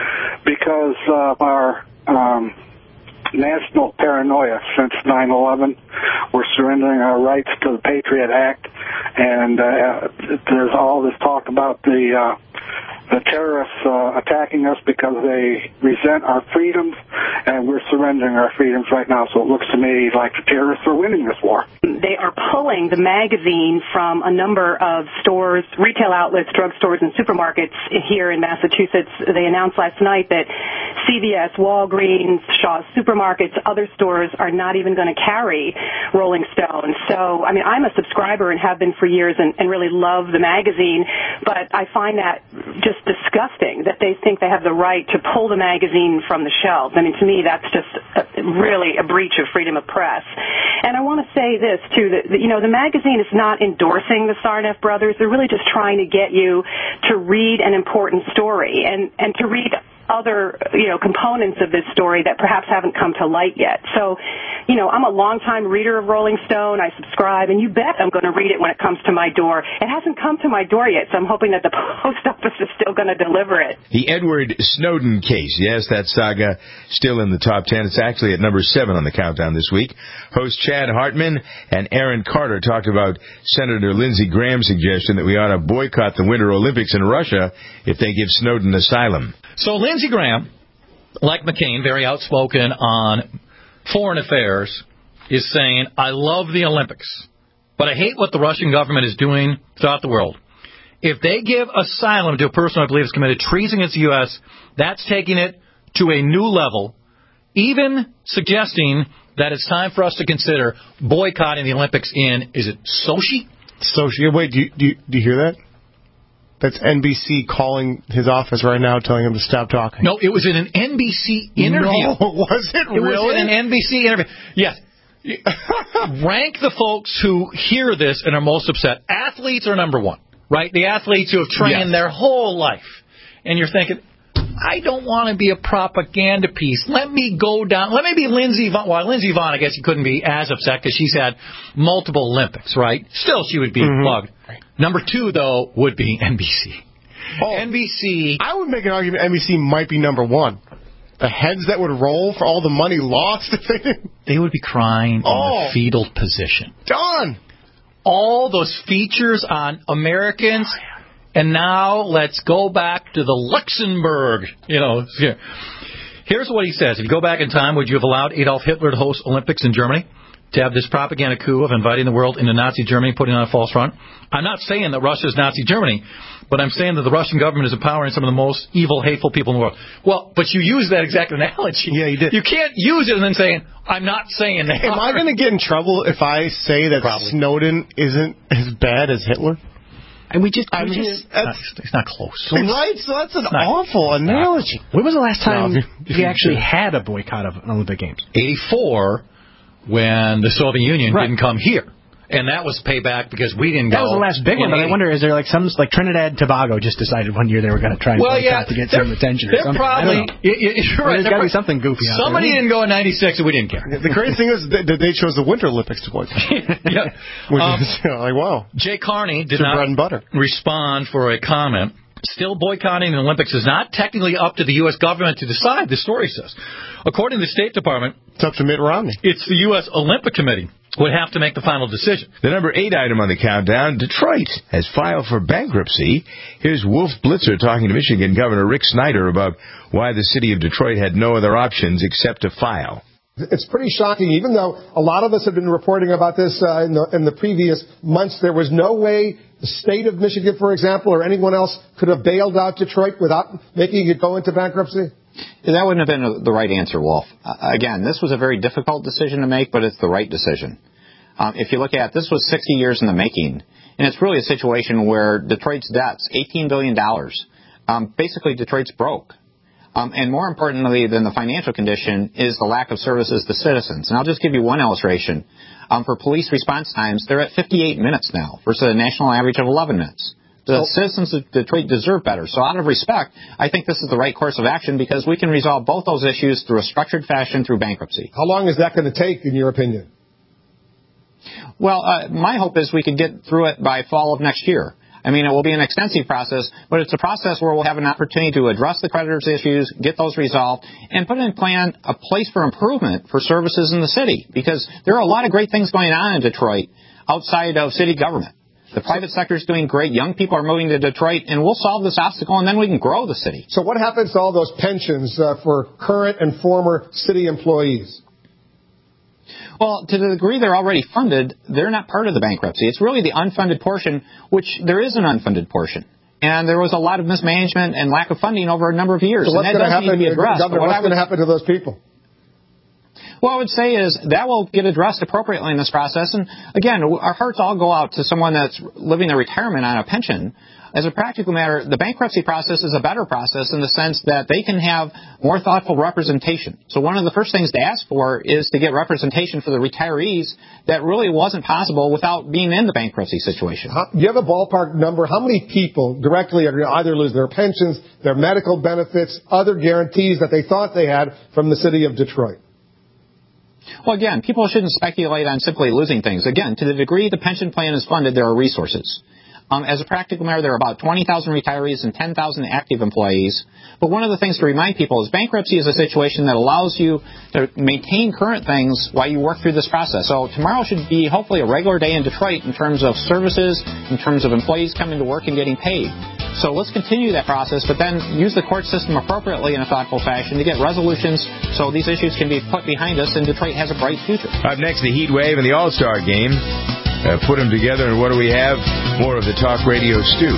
because of our um, national paranoia since nine eleven. We're surrendering our rights to the Patriot Act, and uh, there's all this talk about the uh, the terrorists uh, attacking us because they resent our freedoms, and we're surrendering our freedoms right now. So it looks to me like the terrorists are winning this war. They are pulling the magazine from a number of stores, retail outlets, drugstores, and supermarkets here in Massachusetts. They announced last night that C V S, Walgreens, Shaw's supermarkets, other stores are not even going to carry Rolling Stone. So, I mean, I'm a subscriber and have been for years and, and really love the magazine, but I find that just disgusting that they think they have the right to pull the magazine from the shelves. I mean, to me, that's just a, really a breach of freedom of press. And I want to say this, too, that, you know, the magazine is not endorsing the Sarnoff brothers. They're really just trying to get you to read an important story and, and to read other, you know, components of this story that perhaps haven't come to light yet. So, you know, I'm a longtime reader of Rolling Stone. I subscribe, and you bet I'm going to read it when it comes to my door. It hasn't come to my door yet, so I'm hoping that the post office is still going to deliver it. The Edward Snowden case. Yes, that saga still in the top ten. It's actually at number seven on the countdown this week. Host Chad Hartman and Aaron Carter talked about Senator Lindsey Graham's suggestion that we ought to boycott the Winter Olympics in Russia if they give Snowden asylum. So Lindsey Graham, like McCain, very outspoken on foreign affairs, is saying, I love the Olympics, but I hate what the Russian government is doing throughout the world. If they give asylum to a person I believe has committed treason against the U S, that's taking it to a new level, even suggesting that it's time for us to consider boycotting the Olympics in, is it Sochi? Sochi. Wait, do you, do you, do you hear that? That's N B C calling his office right now, telling him to stop talking. No, it was in an N B C interview. No, was it It really? was in an N B C interview. Yes. Rank the folks who hear this and are most upset. Athletes are number one, right? The athletes who have trained Yes. their whole life. And you're thinking, I don't want to be a propaganda piece. Let me go down. Let me be Lindsey Vonn. Well, Lindsey Vonn, I guess you couldn't be as upset because she's had multiple Olympics, right? Still, she would be Mm-hmm. plugged. Number two, though, would be N B C. Oh, N B C. I would make an argument N B C might be number one. The heads that would roll for all the money lost if they didn't. They would be crying Oh. in the fetal position. Done. All those features on Americans, oh, yeah. And now let's go back to the Luxembourg. You know, here. Here's what he says. If you go back in time, would you have allowed Adolf Hitler to host Olympics in Germany? To have this propaganda coup of inviting the world into Nazi Germany, putting on a false front? I'm not saying that Russia is Nazi Germany, but I'm saying that the Russian government is empowering some of the most evil, hateful people in the world. Well, but you use that exact analogy. Yeah, you did. You can't use it and then saying, I'm not saying that. Am I going to get in trouble if I say that Probably. Snowden isn't as bad as Hitler? And we just, I we mean, just that's, it's not close. right? So that's an Not- awful analogy. when was the last time No, we actually had a boycott of an Olympic Games? eighty-four, when the Soviet Union Right. didn't come here. And that was payback because we didn't That go. was the last big in one, but I eighty. wonder, is there like some, like Trinidad and Tobago just decided one year they were going to try and Well, boycott yeah, to get they're- some attention or they're something? probably, I don't know. y- y- you're Well, right. there's They're got to be pro- something goofy out Somebody there. didn't go in ninety-six and we didn't care. The crazy thing is that that they chose the Winter Olympics to boycott. Yeah. Which Um, is, you know, like, wow. Jay Carney did It's not bread and butter. respond for a comment. Still boycotting the Olympics is not technically up to the U S government to decide, the story says. According to the State Department, It's up to Mitt Romney. it's the U S Olympic Committee would have to make the final decision. The number eight item on the countdown, Detroit has filed for bankruptcy. Here's Wolf Blitzer talking to Michigan Governor Rick Snyder about why the city of Detroit had no other options except to file. It's pretty shocking, even though a lot of us have been reporting about this uh, in, the, in the previous months. There was no way the state of Michigan, for example, or anyone else could have bailed out Detroit without making it go into bankruptcy. That wouldn't have been the right answer, Wolf. Uh, again, this was a very difficult decision to make, but it's the right decision. Um, if you look at it, this was sixty years in the making, and it's really a situation where Detroit's debts, eighteen billion dollars, um, basically Detroit's broke. Um, and more importantly than the financial condition is the lack of services to citizens. And I'll just give you one illustration. Um, for police response times, they're at fifty-eight minutes now versus a national average of eleven minutes. The citizens of Detroit deserve better. So out of respect, I think this is the right course of action because we can resolve both those issues through a structured fashion through bankruptcy. How long is that going to take, in your opinion? Well, uh, my hope is we can get through it by fall of next year. I mean, it will be an extensive process, but it's a process where we'll have an opportunity to address the creditors' issues, get those resolved, and put in plan a place for improvement for services in the city. Because there are a lot of great things going on in Detroit outside of city government. The private sector is doing great. Young people are moving to Detroit, and we'll solve this obstacle, and then we can grow the city. So what happens to all those pensions uh, for current and former city employees? Well, to the degree they're already funded, they're not part of the bankruptcy. It's really the unfunded portion, which there is an unfunded portion. And there was a lot of mismanagement and lack of funding over a number of years. So what's and that going to does need happen, to be addressed. Governor, What what's I would- going to happen to those people? What I would say is that will get addressed appropriately in this process. And again, our hearts all go out to someone that's living their retirement on a pension. As a practical matter, the bankruptcy process is a better process in the sense that they can have more thoughtful representation. So one of the first things to ask for is to get representation for the retirees that really wasn't possible without being in the bankruptcy situation. Do you have a ballpark number? How many people directly are going to either lose their pensions, their medical benefits, other guarantees that they thought they had from the city of Detroit? Well, again, people shouldn't speculate on simply losing things. Again, to the degree the pension plan is funded, there are resources. Um, as a practical matter, there are about twenty thousand retirees and ten thousand active employees. But one of the things to remind people is bankruptcy is a situation that allows you to maintain current things while you work through this process. So tomorrow should be hopefully a regular day in Detroit in terms of services, in terms of employees coming to work and getting paid. So let's continue that process, but then use the court system appropriately in a thoughtful fashion to get resolutions so these issues can be put behind us and Detroit has a bright future. Up next, the Heat Wave and the All-Star Game. Uh, put them together, and what do we have? More of the Talk Radio stew.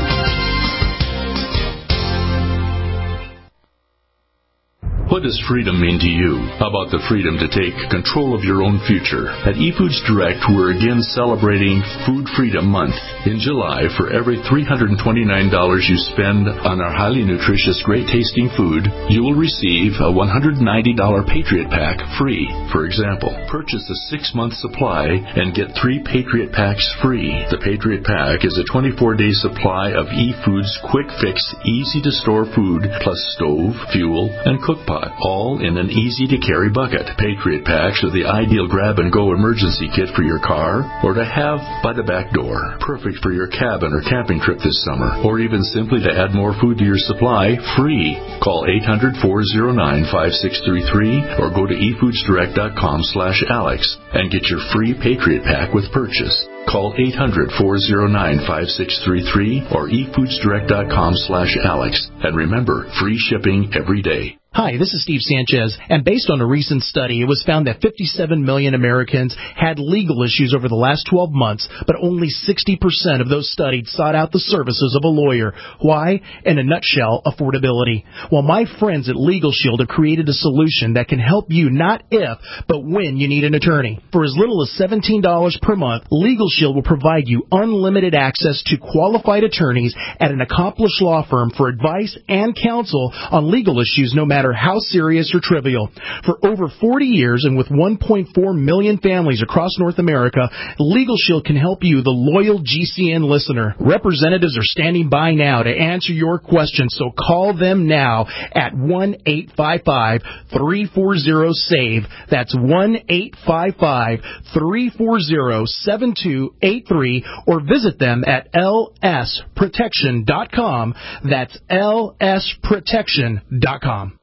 What does freedom mean to you? How about the freedom to take control of your own future? At eFoods Direct, we're again celebrating Food Freedom Month. In July, for every three hundred twenty-nine dollars you spend on our highly nutritious, great-tasting food, you will receive a one hundred ninety dollars Patriot Pack free. For example, purchase a six-month supply and get three Patriot Packs free. The Patriot Pack is a twenty-four day supply of eFoods quick-fix, easy-to-store food, plus stove, fuel, and cook pot, all in an easy-to-carry bucket. Patriot Packs are the ideal grab-and-go emergency kit for your car or to have by the back door. Perfect for your cabin or camping trip this summer, or even simply to add more food to your supply, free. Call eight hundred, four oh nine, five six three three or go to e foods direct dot com slash alex and get your free Patriot Pack with purchase. Call eight hundred, four oh nine, five six three three or e foods direct dot com slash alex. And remember, free shipping every day. Hi, this is Steve Sanchez, and based on a recent study, it was found that fifty-seven million Americans had legal issues over the last twelve months, but only sixty percent of those studied sought out the services of a lawyer. Why? In a nutshell, affordability. Well, my friends at Legal Shield have created a solution that can help you not if, but when you need an attorney. For as little as seventeen dollars per month, Legal Shield will provide you unlimited access to qualified attorneys at an accomplished law firm for advice and counsel on legal issues no matter how serious or trivial. For over forty years and with one point four million families across North America, Legal Shield can help you, the loyal G C N listener. Representatives are standing by now to answer your questions, so call them now at one eight five five, three four zero, SAVE. That's one eight five five, three four zero, seven two eight three or visit them at L S protection dot com. That's L S protection dot com.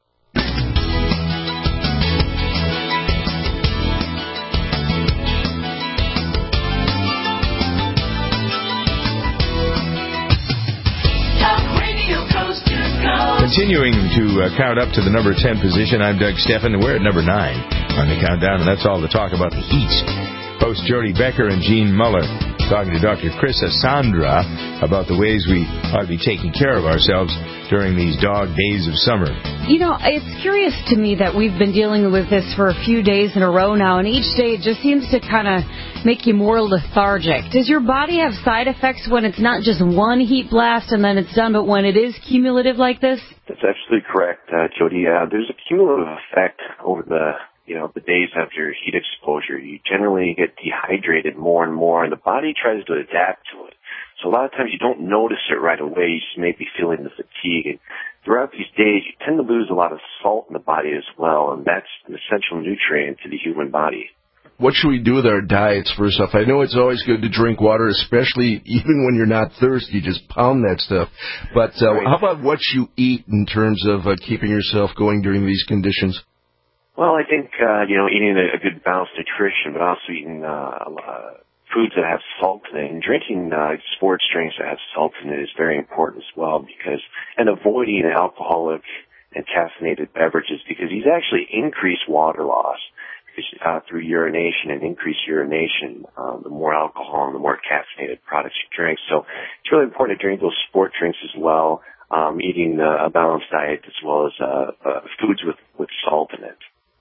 Continuing to uh, count up to the number ten position, I'm Doug Steffen, and we're at number nine on the countdown, and that's all the talk about the East. Hosts Jody Becker and Gene Muller talking to Doctor Chris Asandra about the ways we ought to be taking care of ourselves during these dog days of summer. You know, it's curious to me that we've been dealing with this for a few days in a row now, and each day it just seems to kind of make you more lethargic. Does your body have side effects when it's not just one heat blast and then it's done, but when it is cumulative like this? That's absolutely correct, uh, Jody. Uh, there's a cumulative effect over the, you know, the days after heat exposure. You generally get dehydrated more and more, and the body tries to adapt to it. So a lot of times you don't notice it right away. You just may be feeling the fatigue. And throughout these days, you tend to lose a lot of salt in the body as well, and that's an essential nutrient to the human body. What should we do with our diets, first off? I know it's always good to drink water, especially even when you're not thirsty. Just pound that stuff. But uh, right. How about what you eat in terms of uh, keeping yourself going during these conditions? Well, I think, uh, you know, eating a, a good balanced nutrition, but also eating uh, uh, foods that have salt in it, and drinking uh, sports drinks that have salt in it is very important as well, because, and avoiding alcoholic and caffeinated beverages, because these actually increase water loss. Uh, through urination and increased urination, um, the more alcohol and the more caffeinated products you drink. So it's really important to drink those sport drinks as well, um, eating uh, a balanced diet as well as uh, uh, foods with, with salt in it.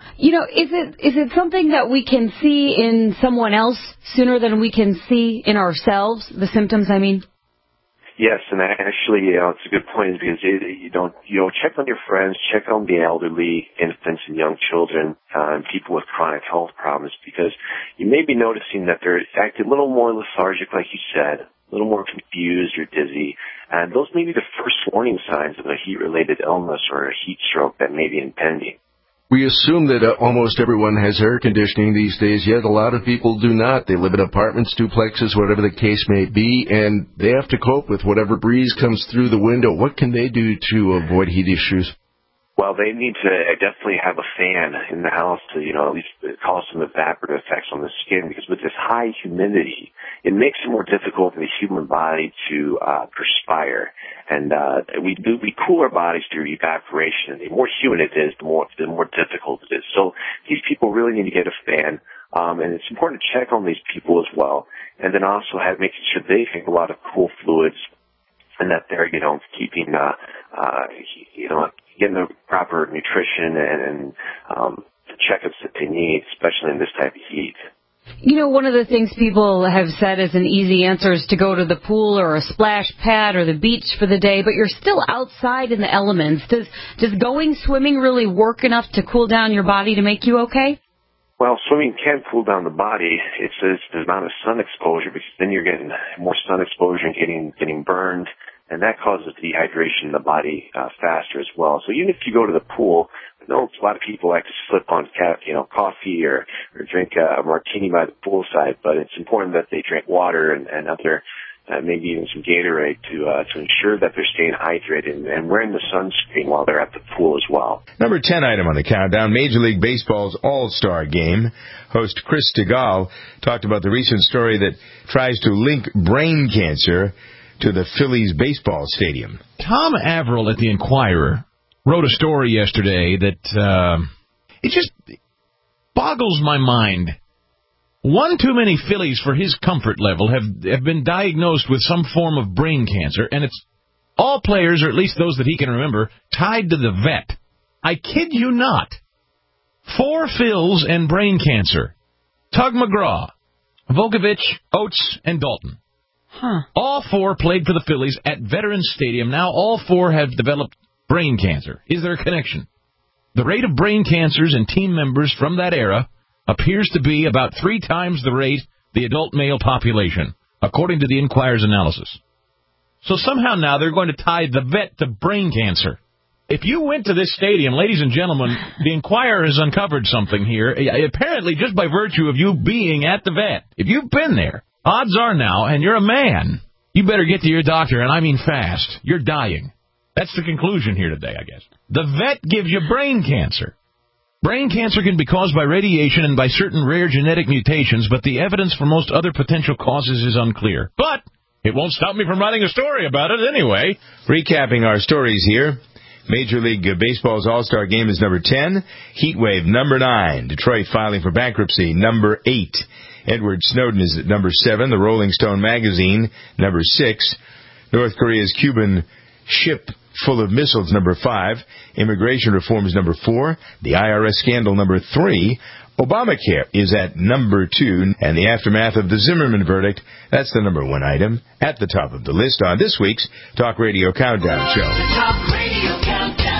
You know, is it is it something that we can see in someone else sooner than we can see in ourselves, the symptoms, I mean? Yes, and actually, you know, it's a good point because it, you don't, you know, check on your friends, check on the elderly, infants and young children, uh, and people with chronic health problems, because you may be noticing that they're acting a little more lethargic, like you said, a little more confused or dizzy, and those may be the first warning signs of a heat-related illness or a heat stroke that may be impending. We assume that uh, almost everyone has air conditioning these days, yet a lot of people do not. They live in apartments, duplexes, whatever the case may be, and they have to cope with whatever breeze comes through the window. What can they do to avoid heat issues? Well, they need to definitely have a fan in the house to, you know, at least cause some evaporative effects on the skin, because with this high humidity, it makes it more difficult for the human body to uh, perspire. And uh, we do we cool our bodies through evaporation. And the more humid it is, the more the more difficult it is. So these people really need to get a fan. Um, and it's important to check on these people as well. And then also have making sure they drink a lot of cool fluids, and that they're, you know, keeping, uh, uh, you know, getting the proper nutrition and, and um, the checkups that they need, especially in this type of heat. You know, one of the things people have said as an easy answer is to go to the pool or a splash pad or the beach for the day, but you're still outside in the elements. Does does going swimming really work enough to cool down your body to make you okay? Well, swimming can cool down the body. It's, it's the amount of sun exposure, because then you're getting more sun exposure and getting getting burned, and that causes dehydration in the body uh, faster as well. So even if you go to the pool, I know a lot of people like to slip on, you know, coffee or, or drink a martini by the poolside, but it's important that they drink water and, and other, uh, maybe even some Gatorade to uh, to ensure that they're staying hydrated and, and wearing the sunscreen while they're at the pool as well. Number ten item on the countdown, Major League Baseball's All-Star Game. Host Chris Stigall talked about the recent story that tries to link brain cancer to the Phillies baseball stadium. Tom Averill at the Enquirer wrote a story yesterday that uh, it just boggles my mind. One too many Phillies for his comfort level have, have been diagnosed with some form of brain cancer, and it's all players, or at least those that he can remember, tied to the vet. I kid you not. Four Phils and brain cancer. Tug McGraw, Vukovich, Oates, and Dalton. Huh. All four played for the Phillies at Veterans Stadium. Now all four have developed brain cancer. Is there a connection? The rate of brain cancers in team members from that era appears to be about three times the rate the adult male population, according to the Enquirer's analysis. So somehow now they're going to tie the vet to brain cancer. If you went to this stadium, ladies and gentlemen, the Enquirer has uncovered something here, apparently just by virtue of you being at the vet. If you've been there, odds are now, and you're a man, you better get to your doctor, and I mean fast. You're dying. That's the conclusion here today, I guess. The vet gives you brain cancer. Brain cancer can be caused by radiation and by certain rare genetic mutations, but the evidence for most other potential causes is unclear. But it won't stop me from writing a story about it anyway. Recapping our stories here. Major League Baseball's All-Star Game is number ten. Heat Wave, number nine. Detroit filing for bankruptcy, number eight. Edward Snowden is at number seven. The Rolling Stone magazine, number six. North Korea's Cuban ship full of missiles, number five. Immigration reform is number four. The I R S scandal, number three. Obamacare is at number two. And the aftermath of the Zimmerman verdict, that's the number one item at the top of the list on this week's Talk Radio Countdown Show. The Talk Radio Countdown.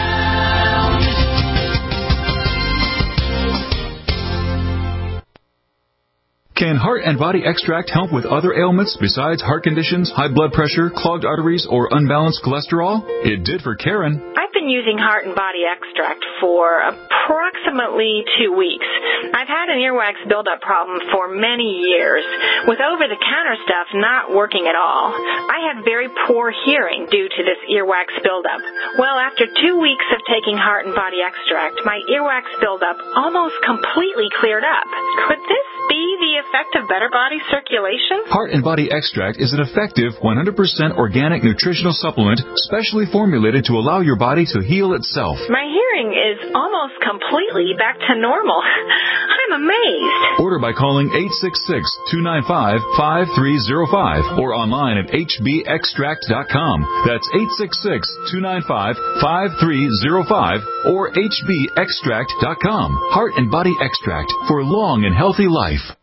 Can Heart and Body Extract help with other ailments besides heart conditions, high blood pressure, clogged arteries, or unbalanced cholesterol? It did for Karen. I've been using Heart and Body Extract for approximately two weeks. I've had an earwax buildup problem for many years, with over-the-counter stuff not working at all. I had very poor hearing due to this earwax buildup. Well, after two weeks of taking Heart and Body Extract, my earwax buildup almost completely cleared up. Could this be the effect of better body circulation? Heart and Body Extract is an effective one hundred percent organic nutritional supplement specially formulated to allow your body to heal itself. My hearing is almost completely back to normal. I'm I'm amazed. Order by calling eight six six, two nine five, five three zero five or online at h b extract dot com. That's eight six six, two nine five, five three zero five or h b extract dot com. Heart and Body Extract for long and healthy life.